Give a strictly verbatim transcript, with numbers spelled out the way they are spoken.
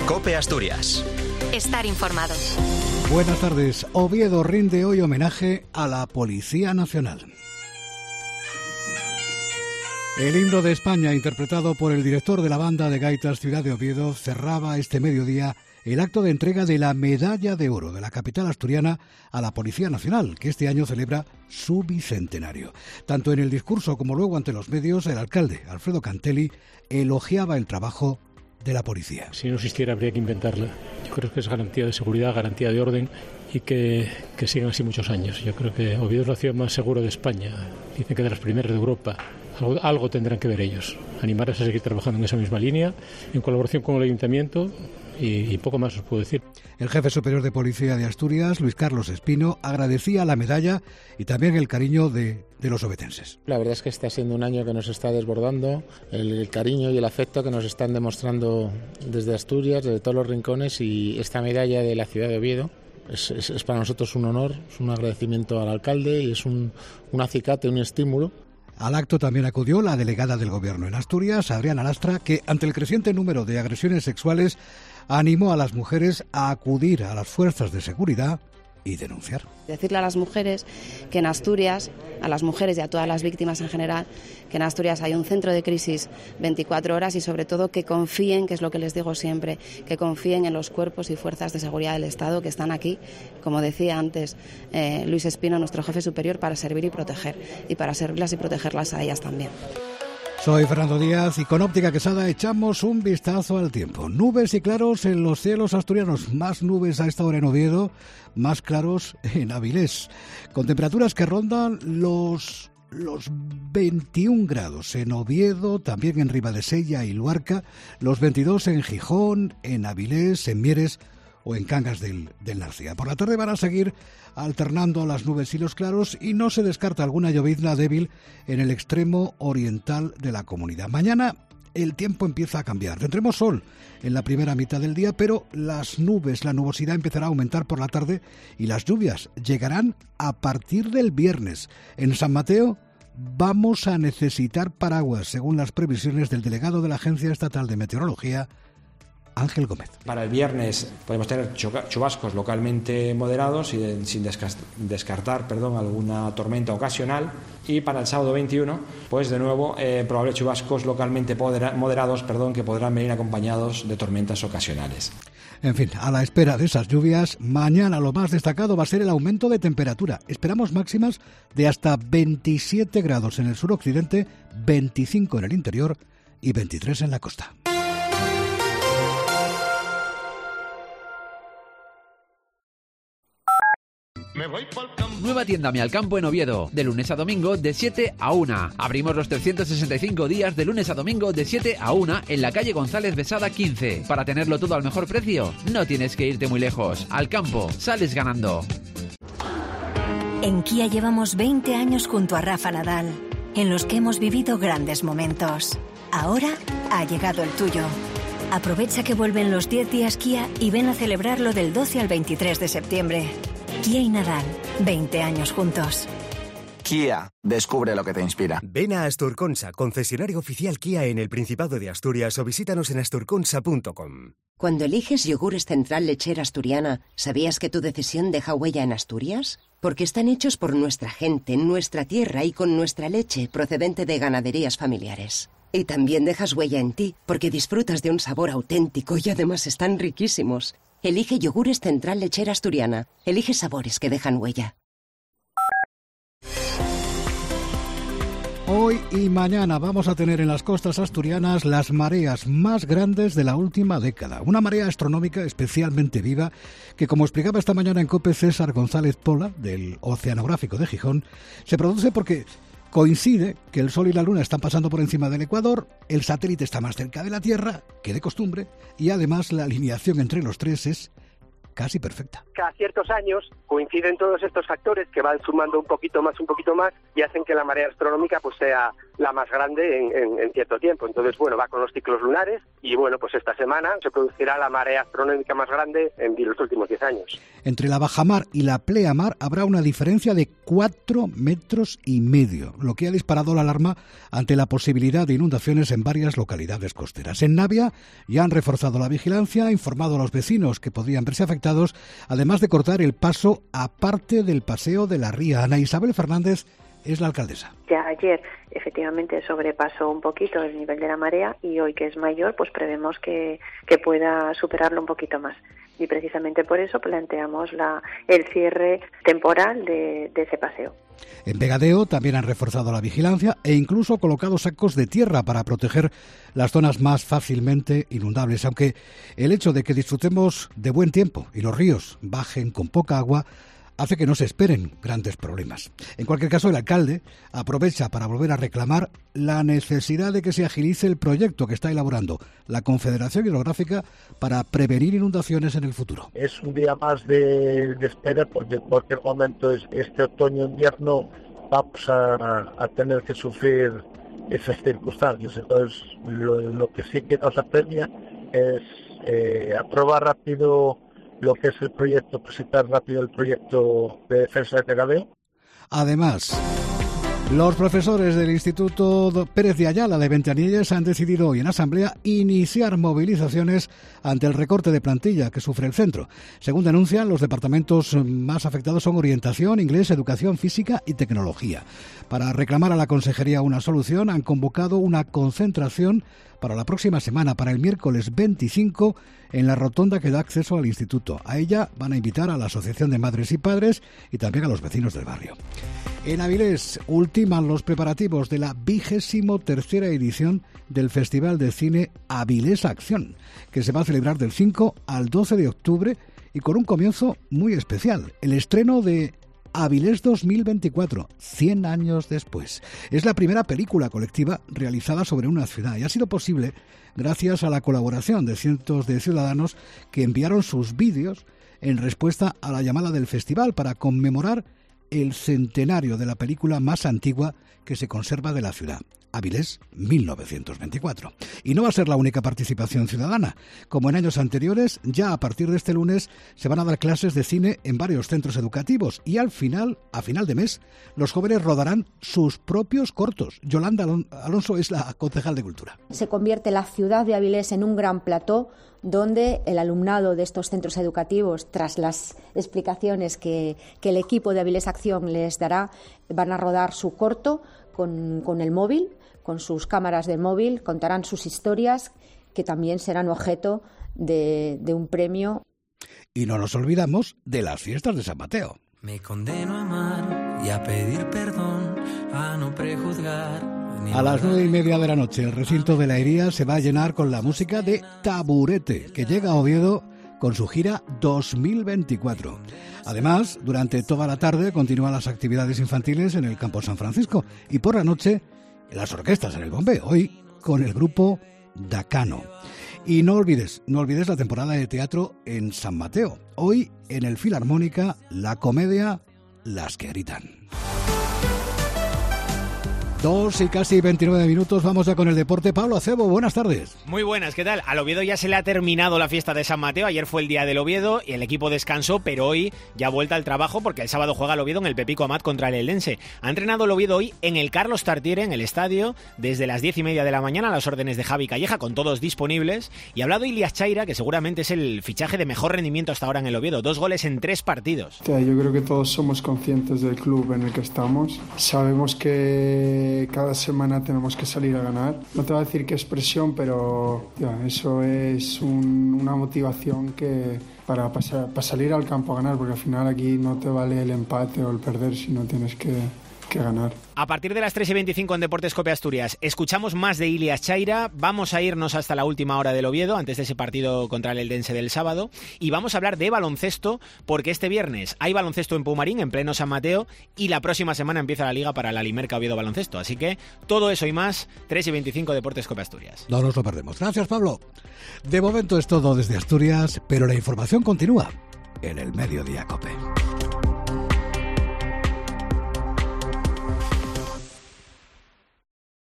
COPE Asturias. Estar informado. Buenas tardes. Oviedo rinde hoy homenaje a la Policía Nacional. El himno de España, interpretado por el director de la Banda de Gaitas Ciudad de Oviedo, cerraba este mediodía el acto de entrega de la Medalla de Oro de la capital asturiana a la Policía Nacional, que este año celebra su bicentenario. Tanto en el discurso como luego ante los medios, el alcalde, Alfredo Cantelli, elogiaba el trabajo de la policía. Si no existiera, habría que inventarla. Yo creo que es garantía de seguridad, garantía de orden y que, que sigan así muchos años. Yo creo que Oviedo es la ciudad más segura de España. Dicen que de las primeras de Europa. Algo, algo tendrán que ver ellos. Animarles a seguir trabajando en esa misma línea, en colaboración con el Ayuntamiento y, y poco más os puedo decir. El jefe superior de Policía de Asturias, Luis Carlos Espino, agradecía la medalla y también el cariño de, de los obetenses. La verdad es que está siendo un año que nos está desbordando, el, el cariño y el afecto que nos están demostrando desde Asturias, desde todos los rincones, y esta medalla de la ciudad de Oviedo es, es, es para nosotros un honor, es un agradecimiento al alcalde y es un, un acicate, un estímulo. Al acto también acudió la delegada del Gobierno en Asturias, Adriana Lastra, que ante el creciente número de agresiones sexuales animó a las mujeres a acudir a las fuerzas de seguridad y denunciar. Decirle a las mujeres que en Asturias, a las mujeres y a todas las víctimas en general, que en Asturias hay un centro de crisis veinticuatro horas y sobre todo que confíen, que es lo que les digo siempre, que confíen en los cuerpos y fuerzas de seguridad del Estado que están aquí, como decía antes eh, Luis Espino, nuestro jefe superior, para servir y proteger, y para servirlas y protegerlas a ellas también. Soy Fernando Díaz y con Óptica Quesada echamos un vistazo al tiempo. Nubes y claros en los cielos asturianos, más nubes a esta hora en Oviedo, más claros en Avilés, con temperaturas que rondan los, los veintiún grados en Oviedo, también en Ribadesella y Luarca, los veintidós en Gijón, en Avilés, en Mieres o en Cangas del, del Narcea. Por la tarde van a seguir alternando las nubes y los claros y no se descarta alguna llovizna débil en el extremo oriental de la comunidad. Mañana el tiempo empieza a cambiar. Tendremos sol en la primera mitad del día, pero las nubes, la nubosidad empezará a aumentar por la tarde y las lluvias llegarán a partir del viernes. En San Mateo vamos a necesitar paraguas, según las previsiones del delegado de la Agencia Estatal de Meteorología, Ángel Gómez. Para el viernes podemos tener chubascos localmente moderados y de, sin descartar perdón, alguna tormenta ocasional, y para el sábado veintiuno pues de nuevo eh, probables chubascos localmente modera, moderados perdón, que podrán venir acompañados de tormentas ocasionales. En fin, a la espera de esas lluvias, mañana lo más destacado va a ser el aumento de temperatura. Esperamos máximas de hasta veintisiete grados en el suroccidente, veinticinco en el interior y veintitrés en la costa. Nueva tienda Mi Alcampo en Oviedo, de lunes a domingo de siete a una. Abrimos los trescientos sesenta y cinco días de lunes a domingo de siete a una en la calle González Besada quince. Para tenerlo todo al mejor precio, no tienes que irte muy lejos. Alcampo, sales ganando. En Kia llevamos veinte años junto a Rafa Nadal, en los que hemos vivido grandes momentos. Ahora ha llegado el tuyo. Aprovecha que vuelven los diez días Kia y ven a celebrarlo del doce al veintitrés de septiembre. Kia y Nadal, veinte años juntos. Kia, descubre lo que te inspira. Ven a Asturconsa, concesionario oficial Kia en el Principado de Asturias, o visítanos en asturconsa punto com. Cuando eliges yogures Central Lechera Asturiana, ¿sabías que tu decisión deja huella en Asturias? Porque están hechos por nuestra gente, en nuestra tierra y con nuestra leche procedente de ganaderías familiares. Y también dejas huella en ti, porque disfrutas de un sabor auténtico y además están riquísimos. Elige yogures Central Lechera Asturiana. Elige sabores que dejan huella. Hoy y mañana vamos a tener en las costas asturianas las mareas más grandes de la última década. Una marea astronómica especialmente viva que, como explicaba esta mañana en COPE César González Pola, del Oceanográfico de Gijón, se produce porque coincide que el Sol y la Luna están pasando por encima del ecuador, el satélite está más cerca de la Tierra que de costumbre y además la alineación entre los tres es casi perfecta. Cada ciertos años coinciden todos estos factores que van sumando un poquito más, un poquito más y hacen que la marea astronómica pues sea la más grande en, en, en cierto tiempo. Entonces, bueno, va con los ciclos lunares y, bueno, pues esta semana se producirá la marea astronómica más grande en los últimos diez años. Entre la bajamar y la pleamar habrá una diferencia de cuatro metros y medio, lo que ha disparado la alarma ante la posibilidad de inundaciones en varias localidades costeras. En Navia ya han reforzado la vigilancia, informado a los vecinos que podrían verse afectados, además de cortar el paso aparte del paseo de la Ría. Ana Isabel Fernández es la alcaldesa. Ya ayer efectivamente sobrepasó un poquito el nivel de la marea y hoy, que es mayor, pues prevemos que, que pueda superarlo un poquito más. Y precisamente por eso planteamos la, el cierre temporal de, de ese paseo. En Vegadeo también han reforzado la vigilancia e incluso colocado sacos de tierra para proteger las zonas más fácilmente inundables, aunque el hecho de que disfrutemos de buen tiempo y los ríos bajen con poca agua hace que no se esperen grandes problemas. En cualquier caso, el alcalde aprovecha para volver a reclamar la necesidad de que se agilice el proyecto que está elaborando la Confederación Hidrográfica para prevenir inundaciones en el futuro. Es un día más de, de espera, porque en cualquier momento este otoño-invierno vamos a, a tener que sufrir esas circunstancias. Entonces, lo, lo que sí que nos apremia es eh, aprobar rápido lo que es el proyecto, presentar rápido el proyecto de defensa de Vegadeo. Además, los profesores del Instituto Pérez de Ayala de Ventanilles han decidido hoy en asamblea iniciar movilizaciones ante el recorte de plantilla que sufre el centro. Según denuncian, los departamentos más afectados son orientación, inglés, educación física y tecnología. Para reclamar a la consejería una solución, han convocado una concentración para la próxima semana, para el miércoles veinticinco, en la rotonda que da acceso al instituto. A ella van a invitar a la Asociación de Madres y Padres y también a los vecinos del barrio. En Avilés ultiman los preparativos de la vigésimo tercera edición del Festival de Cine Avilés Acción, que se va a celebrar del cinco al doce de octubre y con un comienzo muy especial, el estreno de Avilés dos mil veinticuatro, cien años después. Es la primera película colectiva realizada sobre una ciudad y ha sido posible gracias a la colaboración de cientos de ciudadanos que enviaron sus vídeos en respuesta a la llamada del festival para conmemorar el centenario de la película más antigua que se conserva de la ciudad, Avilés mil novecientos veinticuatro. Y no va a ser la única participación ciudadana. Como en años anteriores, ya a partir de este lunes se van a dar clases de cine en varios centros educativos y al final, a final de mes, los jóvenes rodarán sus propios cortos. Yolanda Alonso es la concejal de Cultura. Se convierte la ciudad de Avilés en un gran plató donde el alumnado de estos centros educativos, tras las explicaciones que, que el equipo de Avilés Acción les dará, van a rodar su corto con, con el móvil, con sus cámaras de móvil, contarán sus historias que también serán objeto de, de un premio. Y no nos olvidamos de las fiestas de San Mateo. Me condeno a amar y a pedir perdón, a no prejuzgar. A las nueve y media de la noche, el recinto de la Hería se va a llenar con la música de Taburete, que llega a Oviedo con su gira dos mil veinticuatro. Además, durante toda la tarde continúan las actividades infantiles en el Campo San Francisco y por la noche las orquestas en el Bombeo, hoy con el grupo Dacano. Y no olvides, no olvides la temporada de teatro en San Mateo. Hoy en el Filarmónica, la comedia Las que gritan. Dos y casi veintinueve minutos, vamos ya con el deporte. Pablo Acebo, buenas tardes. Muy buenas, ¿qué tal? Al Oviedo ya se le ha terminado la fiesta de San Mateo, ayer fue el día del Oviedo y el equipo descansó, pero hoy ya vuelta al trabajo porque el sábado juega el Oviedo en el Pepico Amat contra el Eldense. Ha entrenado el Oviedo hoy en el Carlos Tartiere, en el estadio, desde las diez y media de la mañana a las órdenes de Javi Calleja, con todos disponibles, y ha hablado Ilias Chaira, que seguramente es el fichaje de mejor rendimiento hasta ahora en el Oviedo, dos goles en tres partidos. Yo creo que todos somos conscientes del club en el que estamos, sabemos que cada semana tenemos que salir a ganar. No te voy a decir que es presión, pero ya, eso es un, una motivación que para, pasar, para salir al campo a ganar, porque al final aquí no te vale el empate o el perder, sino tienes que, que ganar. A partir de las tres y veinticinco en Deportes Cope Asturias escuchamos más de Ilias Chaira, vamos a irnos hasta la última hora del Oviedo, antes de ese partido contra el Eldense del sábado, y vamos a hablar de baloncesto, porque este viernes hay baloncesto en Pumarín, en pleno San Mateo, y la próxima semana empieza la Liga para la Limerca Oviedo Baloncesto, así que todo eso y más, tres y veinticinco Deportes Cope Asturias. No nos lo perdemos. Gracias, Pablo. De momento es todo desde Asturias, pero la información continúa en el Mediodía Cope.